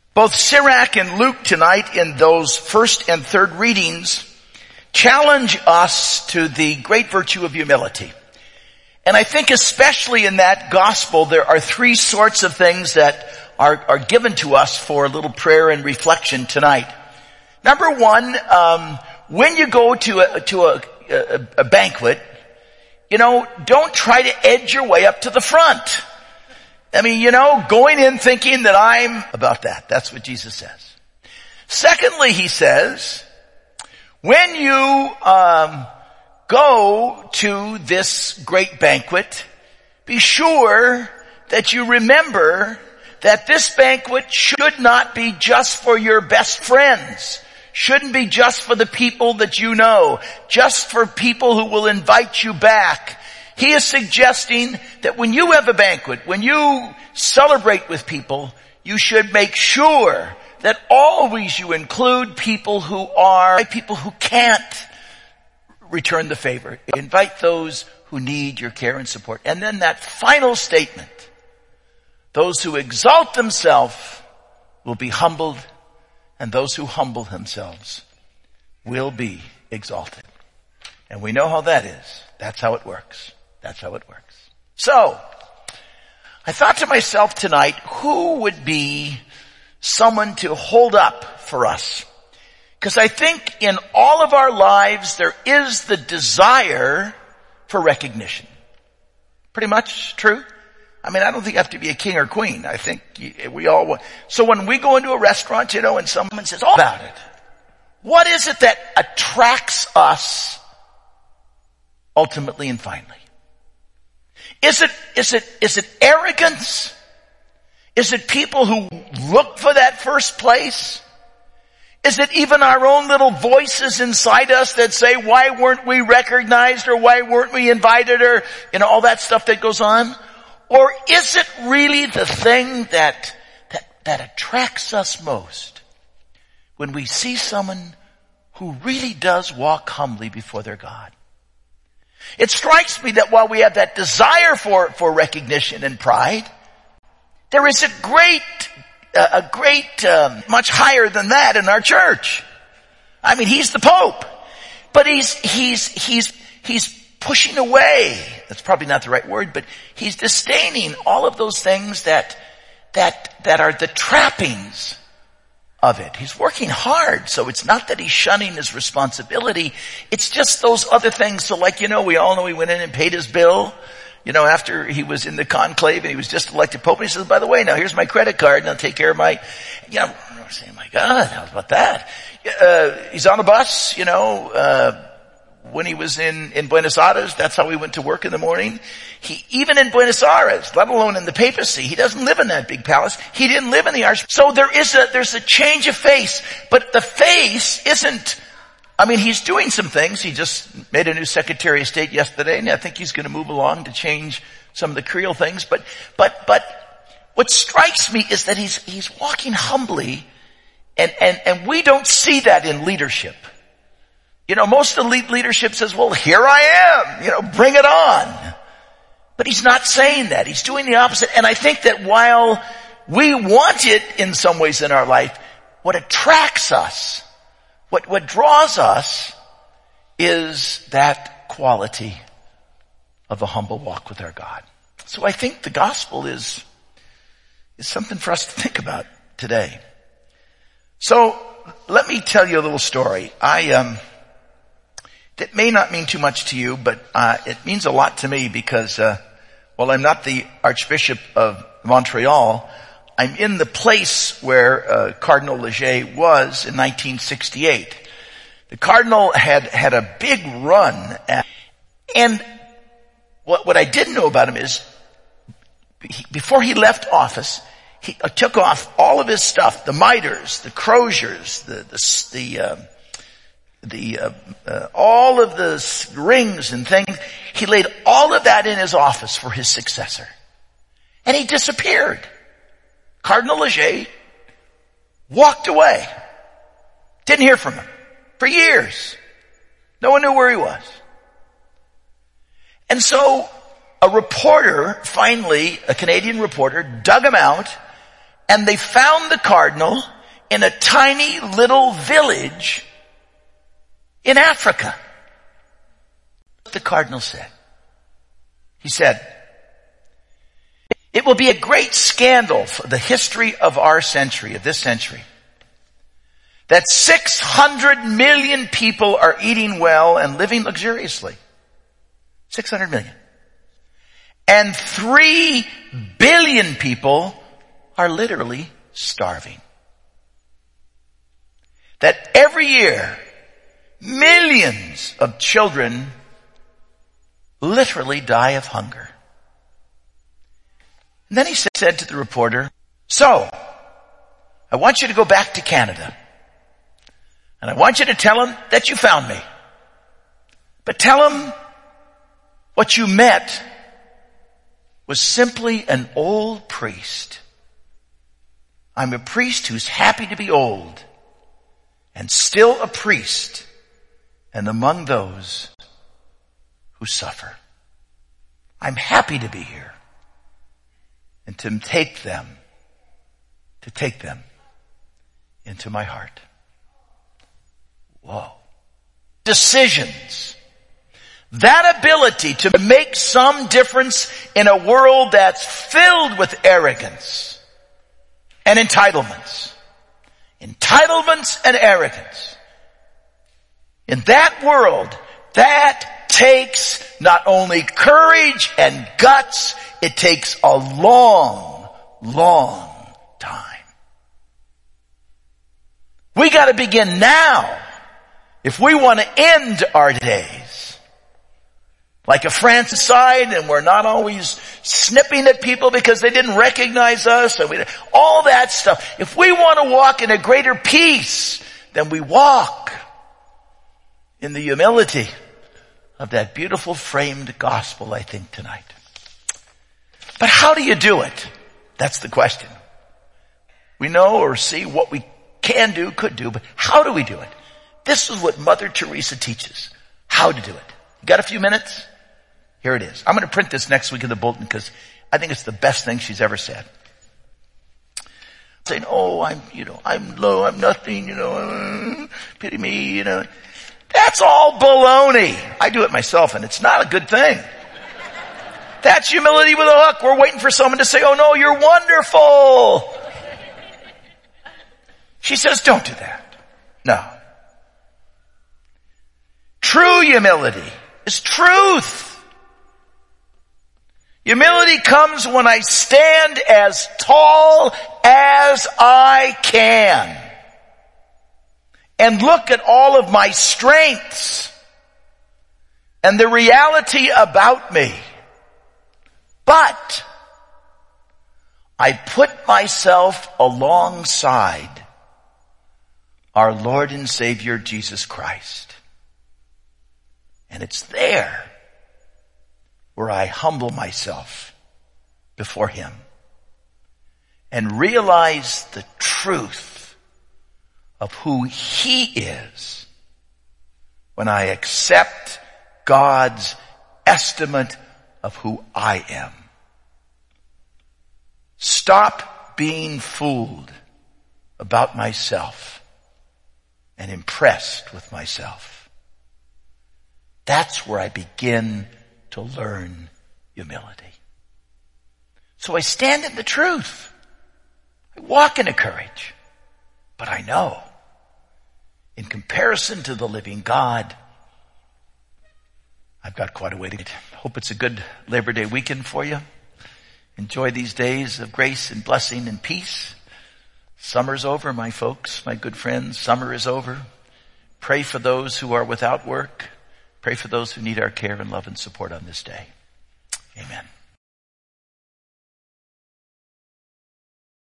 Both Sirach and Luke tonight in those first and third readings challenge us to the great virtue of humility. And I think especially in that gospel there are three sorts of things that are given to us for a little prayer and reflection tonight. Number one, when you go to a banquet, don't try to edge your way up to the front. I mean, going in thinking that I'm about that. That's what Jesus says. Secondly, he says, when you go to this great banquet, be sure that you remember that this banquet should not be just for your best friends. Shouldn't be just for the people that you know, just for people who will invite you back. He is suggesting that when you have a banquet, when you celebrate with people, you should make sure that always you include people who can't return the favor. Invite those who need your care and support. And then that final statement, those who exalt themselves will be humbled, and those who humble themselves will be exalted. And we know how that is. That's how it works. That's how it works. So, I thought to myself tonight, who would be someone to hold up for us? Because I think in all of our lives there is the desire for recognition. Pretty much true? I mean, I don't think you have to be a king or queen. I think we all want. So when we go into a restaurant, and someone says, "Oh, about it," what is it that attracts us ultimately and finally? Is it arrogance? Is it people who look for that first place? Is it even our own little voices inside us that say, why weren't we recognized, or why weren't we invited, or, all that stuff that goes on? Or is it really the thing that attracts us most when we see someone who really does walk humbly before their God? It strikes me that while we have that desire for recognition and pride, there is a great, much higher than that in our church. I mean, he's the Pope, but he's pushing away. That's probably not the right word, but he's disdaining all of those things that are the trappings of it. He's working hard, so it's not that he's shunning his responsibility. It's just those other things. So we all know he went in and paid his bill, after he was in the conclave and he was just elected Pope. And he says, by the way, now here's my credit card and I'll take care of my, I'm saying, my God, how about that? He's on a bus, when he was in Buenos Aires, that's how he went to work in the morning. Even in Buenos Aires, let alone in the papacy, he doesn't live in that big palace. He didn't live in the arch. So there's a change of face, but the face isn't, he's doing some things. He just made a new Secretary of State yesterday, and I think he's going to move along to change some of the Creole things. But what strikes me is that he's walking humbly, and we don't see that in leadership. Most elite leadership says, well, here I am, bring it on. But he's not saying that. He's doing the opposite. And I think that while we want it in some ways in our life, what attracts us, what draws us is that quality of a humble walk with our God. So I think the gospel is something for us to think about today. So let me tell you a little story. It may not mean too much to you, but it means a lot to me because while I'm not the Archbishop of Montreal, I'm in the place where Cardinal Leger was in 1968. The Cardinal had a big run, and what I didn't know about him is before he left office, he took off all of his stuff, the mitres, the croziers, all of the rings and things. He laid all of that in his office for his successor. And he disappeared. Cardinal Leger walked away. Didn't hear from him for years. No one knew where he was. And so a reporter, finally, a Canadian reporter, dug him out And they found the cardinal in a tiny little village in Africa. The cardinal said, he said, it will be a great scandal for the history of our century, of this century, that 600 million people are eating well and living luxuriously. 600 million. And 3 billion people are literally starving. That every year, millions of children literally die of hunger. And then he said to the reporter, so, I want you to go back to Canada. And I want you to tell him that you found me. But tell him what you met was simply an old priest. I'm a priest who's happy to be old and still a priest and among those who suffer. I'm happy to be here and to take them into my heart. Whoa. Decisions. That ability to make some difference in a world that's filled with arrogance and entitlements. Entitlements and arrogance. In that world, that takes not only courage and guts, it takes a long, long time. We gotta begin now if we want to end our days. Like a francicide, and we're not always snipping at people because they didn't recognize us, and all that stuff. If we want to walk in a greater peace, then we walk in the humility of that beautiful framed gospel, I think, tonight. But how do you do it? That's the question. We know or see what we can do, could do, but how do we do it? This is what Mother Teresa teaches. How to do it. You got a few minutes? Here it is. I'm going to print this next week in the bulletin because I think it's the best thing she's ever said. Saying, oh, I'm low, I'm nothing, pity me, That's all baloney. I do it myself and it's not a good thing. That's humility with a hook. We're waiting for someone to say, oh no, you're wonderful. She says, don't do that. No. True humility is truth. Humility comes when I stand as tall as I can and look at all of my strengths and the reality about me. But I put myself alongside our Lord and Savior Jesus Christ. And it's there where I humble myself before Him and realize the truth of who He is when I accept God's estimate of who I am. Stop being fooled about myself and impressed with myself. That's where I begin to learn humility. So I stand in the truth. I walk in a courage. But I know, in comparison to the living God, I've got quite a way to get. Hope it's a good Labor Day weekend for you. Enjoy these days of grace and blessing and peace. Summer's over, my folks, my good friends. Summer is over. Pray for those who are without work. Pray for those who need our care and love and support on this day. Amen.